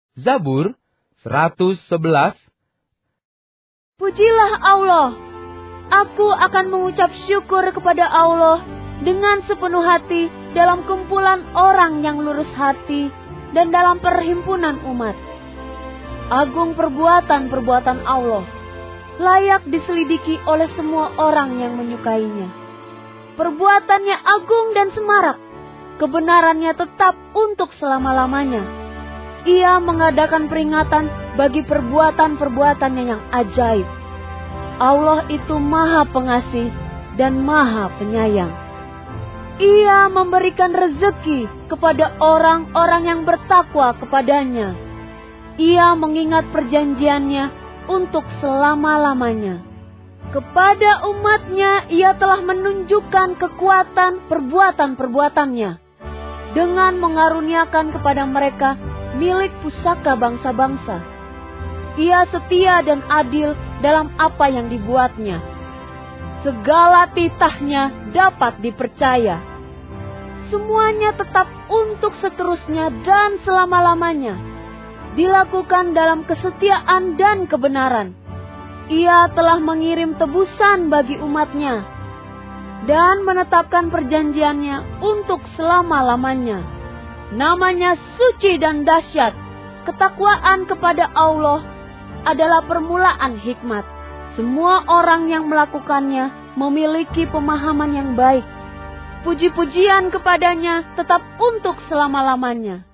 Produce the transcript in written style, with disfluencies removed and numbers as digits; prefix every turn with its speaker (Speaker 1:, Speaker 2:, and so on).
Speaker 1: Zabur 111.
Speaker 2: Pujilah Allah. Aku akan mengucap syukur kepada Allah dengan sepenuh hati dalam kumpulan orang yang lurus hati dan dalam perhimpunan umat. Agung perbuatan-perbuatan Allah, layak diselidiki oleh semua orang yang menyukainya. Perbuatannya agung dan semarak, kebenarannya tetap untuk selama-lamanya. Ia mengadakan peringatan bagi perbuatan-perbuatannya yang ajaib. Allah itu Maha Pengasih dan Maha Penyayang. Ia memberikan rezeki kepada orang-orang yang bertakwa kepadanya. Ia mengingat perjanjiannya untuk selama-lamanya. Kepada umatnya ia telah menunjukkan kekuatan perbuatan-perbuatannya dengan mengaruniakan kepada mereka milik pusaka bangsa-bangsa. Ia setia dan adil dalam apa yang dibuatnya. Segala titahnya dapat dipercaya. Semuanya tetap untuk seterusnya dan selama-lamanya. Dilakukan dalam kesetiaan dan kebenaran. Ia telah mengirim tebusan bagi umatnya dan menetapkan perjanjiannya untuk selama-lamanya. Namanya suci dan dahsyat. Ketakwaan kepada Allah adalah permulaan hikmat. Semua orang yang melakukannya memiliki pemahaman yang baik. Puji-pujian kepadanya tetap untuk selama-lamanya.